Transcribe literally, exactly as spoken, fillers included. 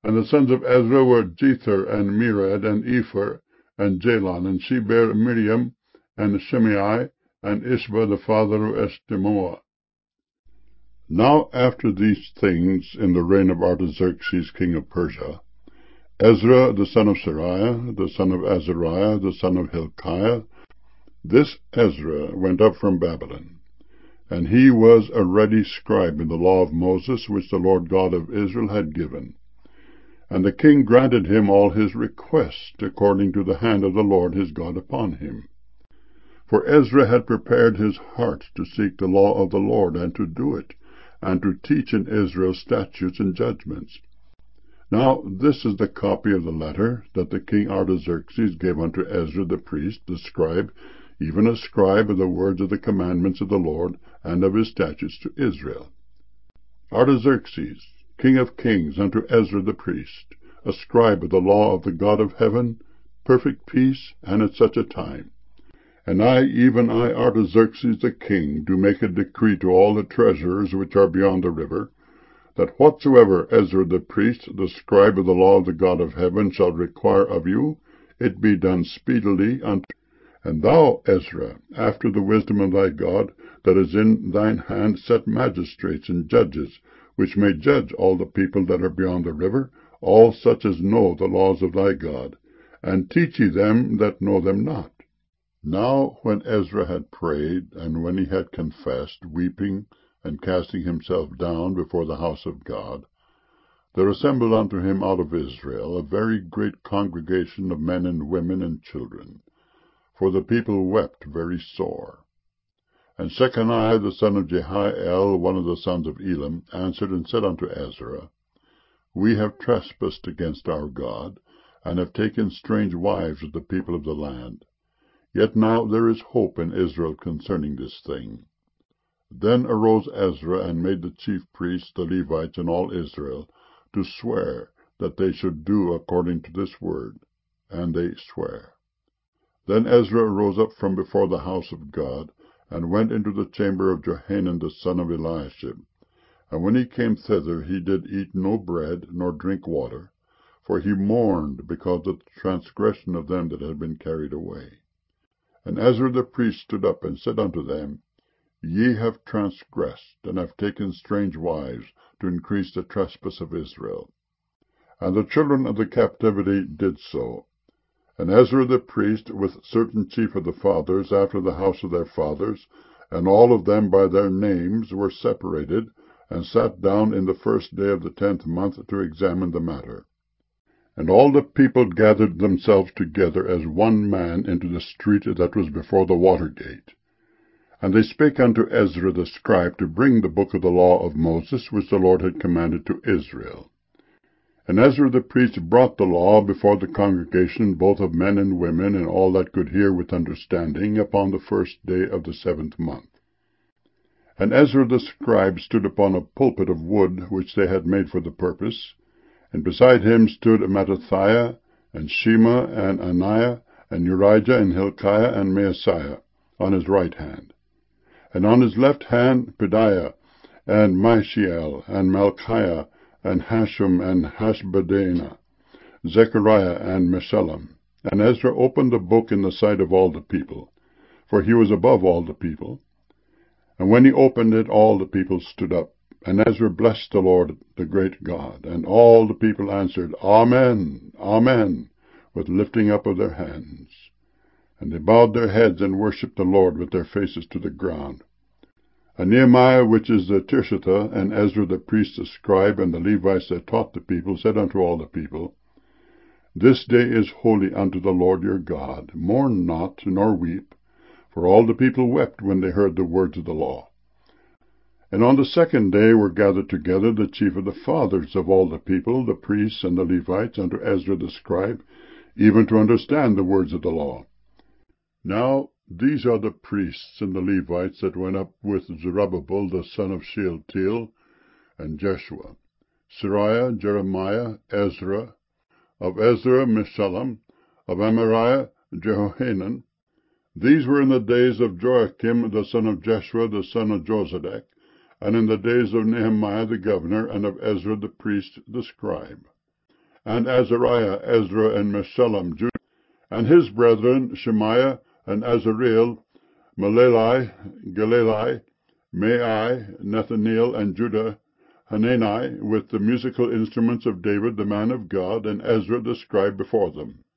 And the sons of Ezra were Jether, and Mered, and Epher, and Jalon. And she bare Miriam, and Shimei, and Ishba the father of Eshtemoa. Now after these things, in the reign of Artaxerxes king of Persia, Ezra the son of Seraiah, the son of Azariah, the son of Hilkiah, this Ezra went up from Babylon. And he was a ready scribe in the law of Moses, which the Lord God of Israel had given. And the king granted him all his requests, according to the hand of the Lord his God upon him. For Ezra had prepared his heart to seek the law of the Lord, and to do it, and to teach in Israel statutes and judgments. Now this is the copy of the letter that the king Artaxerxes gave unto Ezra the priest, the scribe, even a scribe of the words of the commandments of the Lord, and of his statutes to Israel. Artaxerxes, king of kings, unto Ezra the priest, a scribe of the law of the God of heaven, perfect peace, and at such a time. And I, even I, Artaxerxes the king, do make a decree to all the treasurers which are beyond the river, that whatsoever Ezra the priest, the scribe of the law of the God of heaven, shall require of you, it be done speedily unto you. And thou, Ezra, after the wisdom of thy God, that is in thine hand, set magistrates and judges, which may judge all the people that are beyond the river, all such as know the laws of thy God, and teach ye them that know them not. Now when Ezra had prayed, and when he had confessed, weeping and casting himself down before the house of God, there assembled unto him out of Israel a very great congregation of men and women and children, for the people wept very sore. And Shechaniah the son of Jehiel, one of the sons of Elam, answered and said unto Ezra, We have trespassed against our God, and have taken strange wives of the people of the land. Yet now there is hope in Israel concerning this thing. Then arose Ezra, and made the chief priests, the Levites, and all Israel, to swear that they should do according to this word. And they sware. Then Ezra rose up from before the house of God, and went into the chamber of Johanan the son of Eliashib. And when he came thither, he did eat no bread, nor drink water, for he mourned because of the transgression of them that had been carried away. And Ezra the priest stood up, and said unto them, Ye have transgressed, and have taken strange wives, to increase the trespass of Israel. And the children of the captivity did so. And Ezra the priest, with certain chief of the fathers, after the house of their fathers, and all of them by their names, were separated, and sat down in the first day of the tenth month to examine the matter. And all the people gathered themselves together as one man into the street that was before the water gate. And they spake unto Ezra the scribe to bring the book of the law of Moses, which the Lord had commanded to Israel. And Ezra the priest brought the law before the congregation, both of men and women, and all that could hear with understanding, upon the first day of the seventh month. And Ezra the scribe stood upon a pulpit of wood, which they had made for the purpose, and beside him stood Mattithiah, and Shema, and Ananiah, and Urijah, and Hilkiah, and Maaseiah, on his right hand. And on his left hand Pedaiah, and Mishael, and Malchiah, and Hashum, and Hashbaddanah, Zechariah, and Meshullam. And Ezra opened the book in the sight of all the people, for he was above all the people. And when he opened it, all the people stood up. And Ezra blessed the Lord, the great God. And all the people answered, Amen, Amen, with lifting up of their hands. And they bowed their heads and worshipped the Lord with their faces to the ground. And Nehemiah, which is the Tirshatha, and Ezra the priest, the scribe, and the Levites that taught the people, said unto all the people, This day is holy unto the Lord your God. Mourn not, nor weep. For all the people wept when they heard the words of the law. And on the second day were gathered together the chief of the fathers of all the people, the priests and the Levites, unto Ezra the scribe, even to understand the words of the law. Now these are the priests and the Levites that went up with Zerubbabel the son of Shealtiel, and Jeshua, Seraiah, Jeremiah, Ezra, of Ezra, Meshullam, of Amariah, Jehohanan. These were in the days of Joachim the son of Jeshua, the son of Jozadak, and in the days of Nehemiah the governor, and of Ezra the priest, the scribe. and Azariah, Ezra, and Meshullam, Judah, and his brethren, Shemaiah, and Azareel, Maleli, Galali, Mai, Nathaniel, and Judah, Hanani, with the musical instruments of David the man of God, and Ezra the scribe before them.